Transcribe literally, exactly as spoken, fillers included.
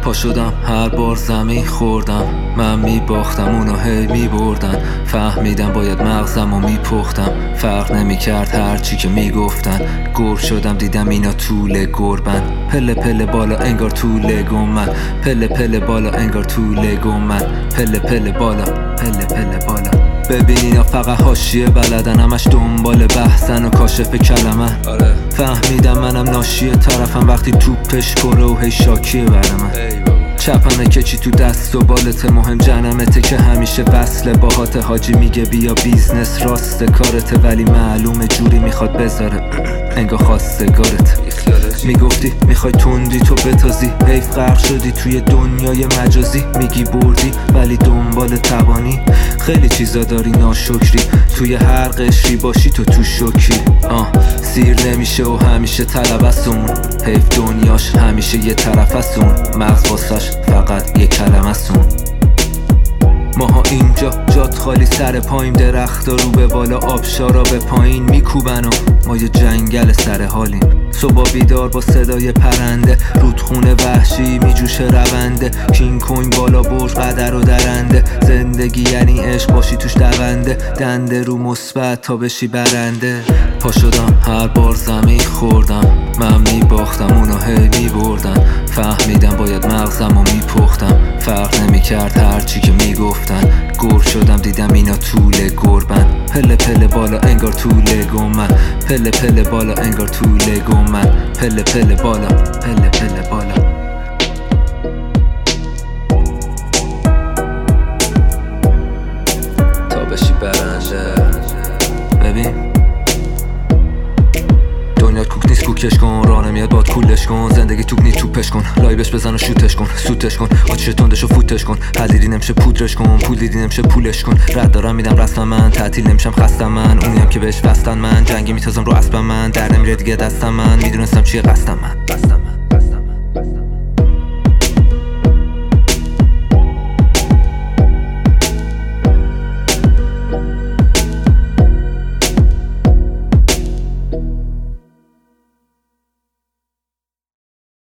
پا شدم هر بار زمین خوردم، من میباختم اونا هی میبردن. فهمیدم باید مغزم و میپختم، فرق نمیکرد هرچی که میگفتن. گور شدم دیدم اینا طول گربن، پله پله بالا انگار طول گمن. پله پله بالا انگار طول گمن. پله پله بالا، پله پله بالا. ببین اینا فقط حاشیه بلدن، همش دنبال بحثن و کاشف کلمن. آره. فهمیدم منم ناشیه طرفم وقتی توپش پره و هی شاکیه بر من. چپمه که چی تو دست و بالته، مهم جنمته که همیشه وصله باهات. حاجی میگه بیا بیزنس راست کارته، ولی معلومه جوری میخواد بذاره انگار خواستگارت. میگفتی میخوای تندی تو بتازی، حیف غرق شدی توی دنیای مجازی. میگی بردی ولی دنبال توانی، خیلی چیزا داری ناشکری. توی هر قشری باشی تو تو شکری. آه سیر نمیشه و همیشه طلبستون، حیف دنیاش همیشه یه طرفستون. مغز واسش فقط یه کلمستون. ماها اینجا جات خالی سر پاییم، درختا رو به بالا آبشارا به پایین میکوبن و ما یه جنگل سر حالیم. صبح بیدار با صدای پرنده، رودخونه وحشی میجوشه رونده. کینگ کوین بالا برج قدر و درنده، زندگی یعنی عشق باشی توش دونده. دنده رو مثبت تا بشی برنده. پا شدم هر بار زمین خوردم، من میباختم اونا هی میبردن. فهمیدم باید مغزم و میپختم، فرق نمیکرد هرچی که میگفتن. گور شدم دیدم اینا طول گربن، پله پله بالا انگار طول گمن. پله پله بالا انگار طول گمن. پله پله بالا، پله پله بالا. تا بشی برنده. ببین دنیا کوک نیست کوکش کن، راه نمیاد باد کولش کن. زندگی توپ نیست توپش کن، لایبش بزن و شوتش کن. سوتش کن آتیش تندش و فوتش کن. حل دیدی نمیشه پودرش کن، پول دیدی نمیشه پولش کن. رد دارم میدم رسم من، تعطیل نمیشم خستم من. اونیم که بهش وستن من، جنگی میتازم رو اسبم من. در نمیره دیگه دستم من، میدونستم چیه قصدم من.